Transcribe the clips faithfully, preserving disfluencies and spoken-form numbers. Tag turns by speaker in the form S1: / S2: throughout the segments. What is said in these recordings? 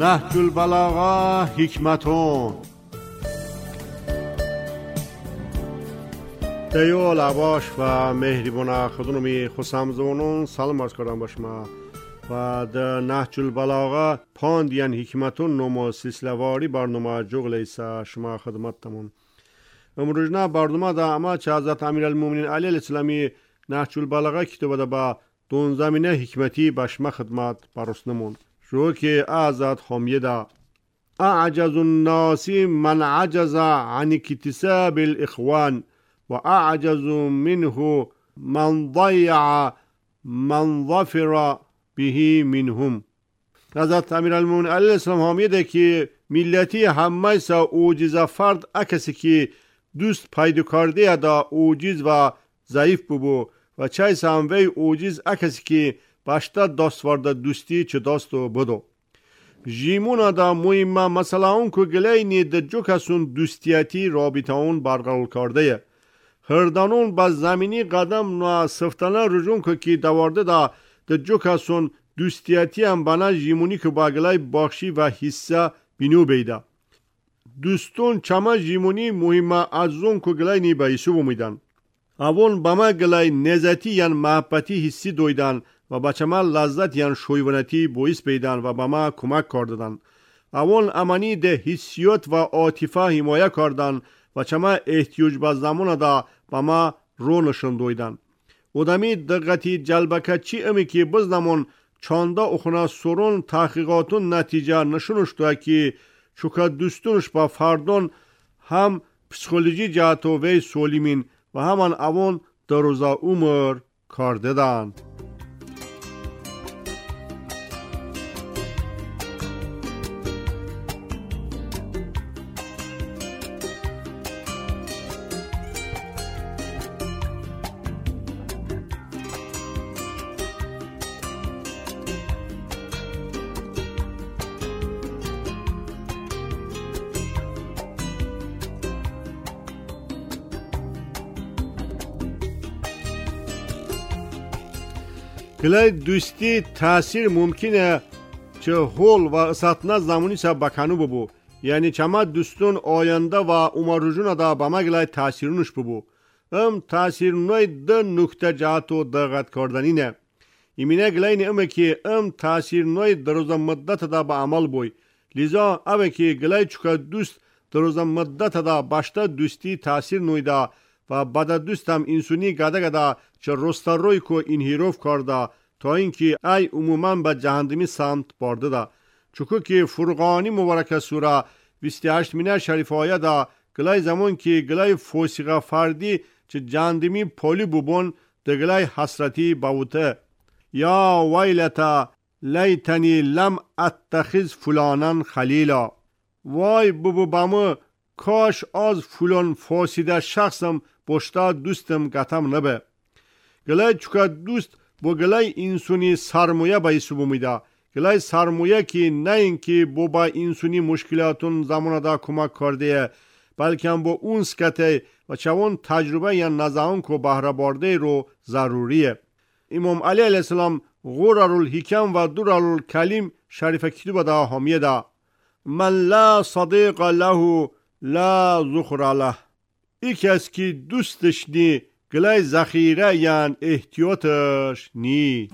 S1: نهج البلاغه حکمتون دیو لباش و مهربان خودنمی خسام زونون سلام عرض کردم با شما و در نهج البلاغه پاندیان حکمتون نمو سلسله‌واری برنامه جغل ایسا شما خدمتتمون. امروز نه برنامه دا اما چه حضرت امیرالمومنین علی الاسلامی نهج البلاغه کتاب دا با دون زمینه حکمتی با شما خدمت برسنمون. شو که آزاد حامیه دا اعجز الناس من عجز عن اکتساب الاخوان و اعجز منه من ضیع من ظفر به منهم. حضرت امیرالمومنین علیه السلام حامیه ده که ملتی همه سا اوجیز فرد اکسی که دوست پیدا کرده دا اوجیز و ضعیف ببو و چای ساموی اوجیز اکسی که باشتا داستوارده دوستی چه داستو بدو. جیمونا دا مهمه مثلا اون که گلینی ده جو کسون دوستیتی رابطه اون برقرار کرده. هردانون با زمینی قدم نو سفتانه رجون که که دوارده دا ده جو کسون دوستیتی هم بنا جیمونی که با گلای باخشی و حصه بینو بیده. دوستون چما جیمونی مهمه از اون که گلای نی بایسو بمیدن. اون با ما گلای نزتی یا محبتی حسی دویدن و با چما لذت یا شویونتی بویس بیدن و با ما کمک کردن. اون امانی ده حسیات و عاطفه حمایه کردن و چما احتیاج با زمان دا با ما رو نشون دویدن. ودمی دقتی جلبکه چی امی که بزنمون چانده اخونا سرون تحقیقاتون نتیجه نشونش دوه که چوکا دوستونش با فردون هم پسیکولوژی جهتو وی سولیمین و همان اون در روزا عمر کار دادن. گلای دوستی تاثیر ممکنه چه حول و اساتنا زمانی سا بکنو ببو، یعنی چما دوستون آینده و امروزون دا با ما گلای تاثیرونش ببو. ام تاثیرونای ده نکته جهتو دقت کردنی نه. ایمینه گلای نه امه که ام تاثیرونای دروزا مدت دا با عمل بوی. لیزا اوه که گلای چکا دوست دروزا مدت دا باشتا دوستی تاثیر نوی دا و بعد دوستم انسونی گده گده چه رستا روی که انحراف کرده تا اینکه ای عموما به جهنمی سمت برده ده. چکو که فرقانی مبارک سوره بیست و هشت مینه شریف آیه ده گلای زمان که گلای فوسیقه فردی چه جهنمی پولی ببون ده گلای حسرتی باوته. یا ویلتا لیتنی لم اتخذ فلانان خلیلا. وای ببو بامو کاش از فلان فاسده شخصم باشتا دوستم گتم نبه. گلای چکا دوست با گلای انسونی سرمایه بایسو بمیده. گلای سرمایه که نه اینکه با با انسونی مشکلاتون زمان دا کمک کرده بلکه هم با اون سکته و چون تجربه یا نزاون که بهره برده رو ضروریه. امام علی علیه السلام غررالحکم و دررالکلیم شریف کتب دا حامیه دا من لا صدیق له لا ذخر له. ای کس که دوستش نی گلای ذخیره یعن احتیاطش نی.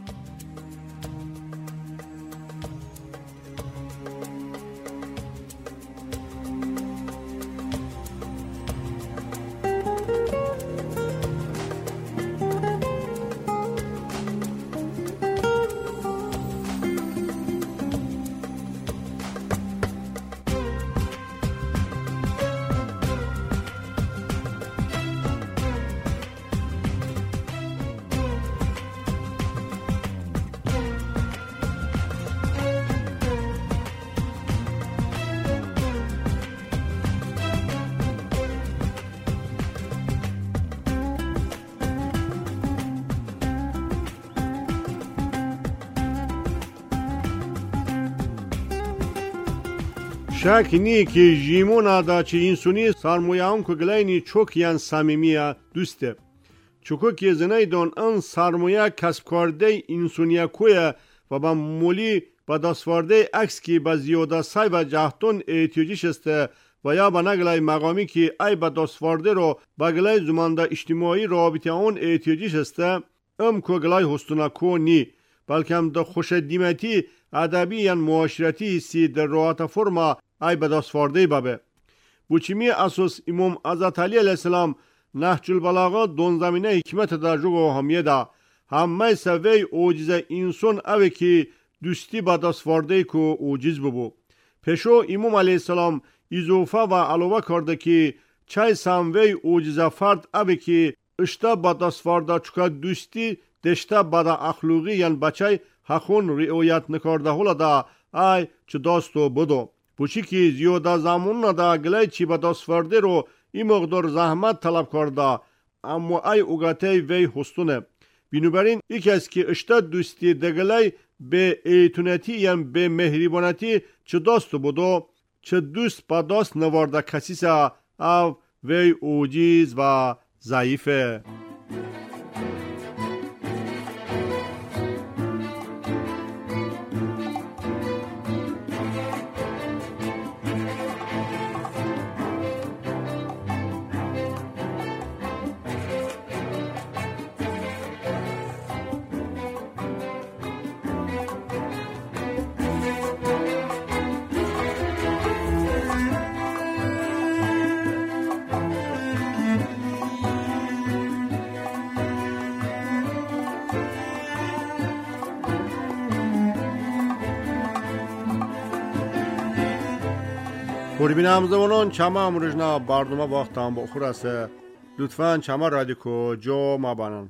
S1: شک نی که جیمونا دا چه انسونی سرمایه هم که گلینی چوک یان سمیمیه دوسته. چوکو که زنای دون ان سرمایه کسب کرده انسونیه کویه و با مولی به دستورده عکس که به زیاده سای و جهتون احتیاجیش است و یا به نگلای مقامی که ای به دستورده رو به گلای زمانده اجتماعی رابطه اون احتیاجیش است ام که گلای هستونه کو نی بلکه هم در خوش دیمتی ادبی یا معاشرتی سی در راحت فرما ای به دستورده بابه بوچیمی اساس امام حضرت علی علیه السلام نهج البلاغه دون زمینه حکمت در جوگو همیه ده همه سوی اوجیز انسان اوه که دوستی با دستورده که اوجیز ببو پیشو امام علیه السلام اضافه و علاوه کرده که چای سموی اوجیز فرد اوه که اشتا با دستورده چکا دوستی دشتا با دا اخلوقی یعنی بچای حقون رعایت نکرده هولا دا ای چه داستو بدو بوچی که زیاده زمان ندا گلای چی با دستورده رو این مقدار زحمت طلب کرده اما ای اوگته وی هستونه بنابراین یکی از که اشتا دوستی دگلای به ایتونتی یعنی به مهریبانتی چه داستو بدو چه دوست با داست نوارده کسیسه او وی اوجیز و ضعیفه. بینم زمانان چما امروزنا برنامه وقت هم بخور است لطفاً چما رادیو کو جو ما بانن